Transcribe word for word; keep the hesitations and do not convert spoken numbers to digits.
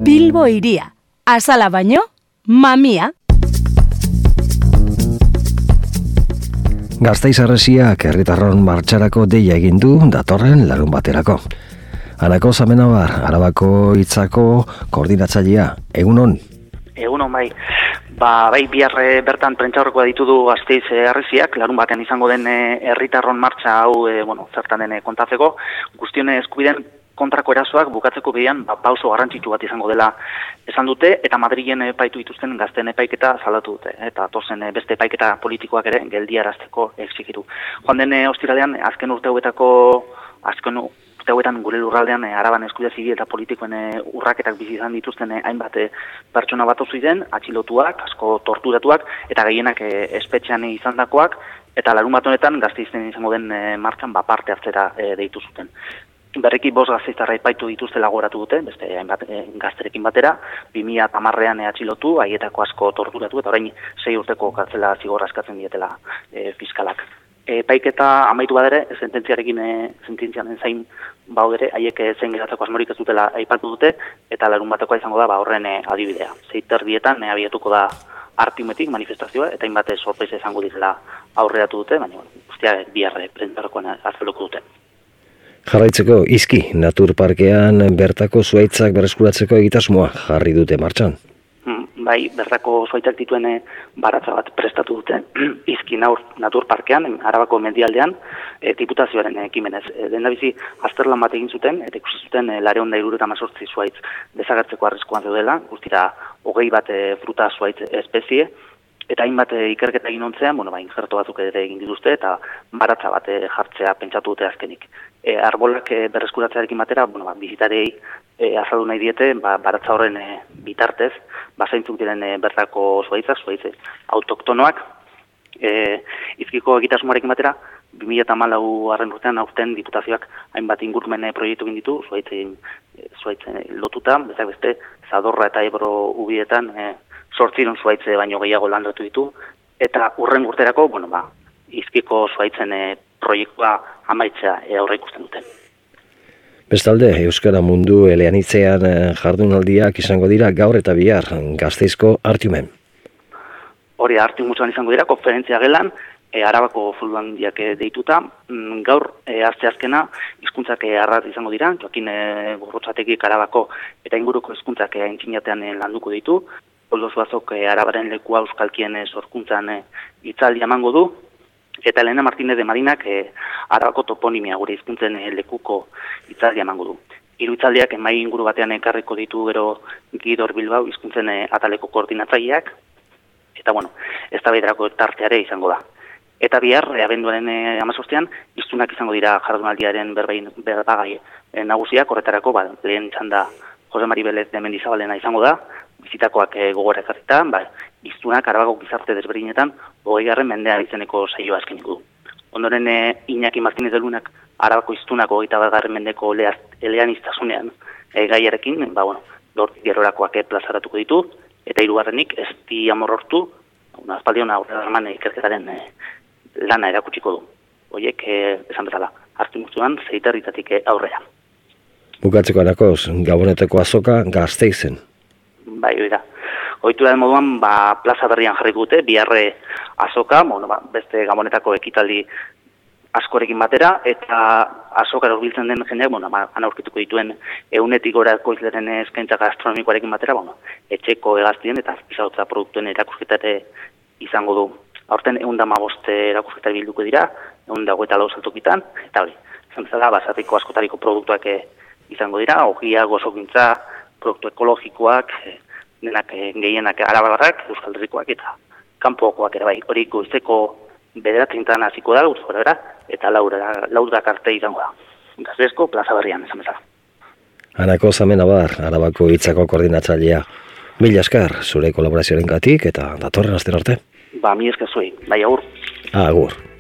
Bilbo hiria, azala baino, mamia. Gasteiz Harresiak herritarron martxarako deia egin du datorren larun baterako. Anako Zamenabar, Arabako hitzako koordinatzailea, egunon? Egunon bai. Ba, bai, bihar bertan prentsaurrekoa ditu du Gasteiz Harresiak, larun batean izango den herritarron martxa hau, e, bueno, zertan den kontatzeko, guztion eskubideen kontrako erasoak bukatzeko bidean ba, pauso garrantzitsu bat izango dela esan dute, eta Madrilen epaitu dituzten gazteen epaiketa salatu dute, eta tozen beste epaiketa politikoak ere geldiarazteko exigitu. Joan den ostiralean, azken urte hauetako, azken urte hauetan gure lurraldean Araban eskubide zibil eta politikoen urraketak bizi izan dituzten hainbat pertsona bat ziren, atxilotuak, asko torturatuak, eta gehienak espetxean izandakoak, eta larun bat honetan Gasteizen izango den martxan ba, parte hartzera deitu zuten. Berriki bost gasteiztarra epaitu dituztela gogoratu dute, beste hainbat e, gazterekin batera, bi mila hamarrean atxilotu, haietako asko torturatu, eta orain sei urteko kartzela zigorra eskatzen dietela e, fiskalak. Epaiketa amaitu badere, sententziarekin e, sententzianen zain baudere, haiek zein geratzeko asmorik ez dutela aipatu dute, eta larun batekoa izango da ba, horren e, adibidea. Zeiter dietan e, abiatuko da artiumetik manifestazioa, eta hainbat sorpresa izango direla aurreratu dute, baina guztia bihar prentsaurrekoan azalduko dute. Jarraitzeko, izki, naturparkean bertako zuhaitzak berreskuratzeko egitasmoa jarri dute martxan. Bai, bertako zuhaitzak dituen baratza bat prestatu dute, izki naur naturparkean, Arabako mendialdean, e, diputazioaren ekimenez. E, Lehendabizi, azterlan bat egin zuten, eta ikusi zuten e, laurehun eta hirurogeita hemezortzi zuhaitz desagertzeko arriskuan zeudela, guztira hogei bat e, fruta zuhaitz espezie, eta hainbat ikerketa egin ontzean, bueno, ba, injerto batzuk ere egin dituzte, eta baratza bat jartzea pentsatu dute azkenik. E, arbolak e, berreskuratzearekin batera, bueno, ba, bizitarei e, azaldu nahi diete, ba, baratza horren e, bitartez, bazaintzuk diren e, bertako zuhaitzak, zuhaitze autoktonoak, e, izkiko egitasmoarekin batera, bi mila hamalau garren urtean aurten diputazioak hainbat ingurumen proiektu egin ditu, zuhaitzen e, lotuta, bezak beste, Zadorra eta Ebro ubietan, e, sortziron zuhaitze baino gehiago landatu ditu, eta urren urterako, bueno, ba, izkiko zuhaitzen e, proiektua amaitzea e, aurre ikusten duten. Bestalde, Euskara Mundu eleanitzean jardunaldiak izango dira gaur eta bihar Gasteizko Artiumen. Hori, Artiumen izango dira, konferentzia gelan, e, Arabako futbolandiak deituta, mm, gaur e, azte azkena hizkuntzak e, arrat izango dira, Joakin e, Gorrotxategik Arabako eta inguruko hizkuntzak e, aintzinatean e, landuko ditu, Koldo Zuazok e, Arabaren lekua euskalkien e, sorkuntzan e, hitzaldi emango du, eta Elena Martínez de Marinak e, Arabako toponimia gure hizkuntzen e, lekuko hitzaldi emango du. Hiru hitzaldiak e, mahai inguru batean ekarriko ditu gero Gidor Bilbao hizkuntzen e, ataleko koordinatzaileak, eta bueno, eztabaidarako tarteare izango da. Eta bihar, e, abenduaren e, hamazortzian, hiztunak izango dira jardunaldiaren berbein berbagai e, nagusiak, horretarako ba, lehen izan da Jose Mari Belez de Mendizabalena izango da, bizitakoak e, gogora ekarrita, ba, hiztunak Arabako gizarte desberdinetan hogeigarren mendea izeneko saioa eskainiko du. Ondoren e, Iñaki Martínez de Lunak Arabako hiztunak hogeita batgarren mendeko eleaniztasunean e, gaiarekin, ba, bueno, lortik gerorakoak e, plazaratuko ditu, eta hirugarrenik ez di amorrortu, una aspaldion aurrean ikerketaren e, lana erakutsiko du. Hoiek, e, esan bezala, Artimuzuan zeiterritatik e, aurrera. Bukatzeko anakoz, Gaboneteko azoka Gasteizen. Bai, oida. Ohitura den moduan, ba, plaza berrian jarriko dute, biharre azoka, bueno, ba, beste Gabonetako ekitaldi askorekin batera, eta azokara hurbiltzen den jendeak, bueno, ba, ana aurkituko dituen ehunetik gora ekoizleren eskaintza gastronomikoarekin batera, bueno, etxeko hegaztien eta azpizautza produktuen erakusketare izango du. Aurten ehun eta hamabost erakusketa bilduko dira, ehun eta hogeita lau saltokitan, eta hori, izan bezala, basatiko askotariko produktuak izango dira, ogia, gozokintza, produktu ekologikoak, denak gehienak arabarrak, Euskal Herrikoak eta kanpokoak ere bai. Hori goizeko bederatzintan hasiko da, guztora, eta laurak arte izango da. Gasteizko plaza berrian, esan bezala. Anako Zamenabar, Arabako hitzako koordinatzailea. Mila esker, zure kolaborazioaren gatik eta datorren astera arte. Ba, mi esker zuei, bai agur. Agur.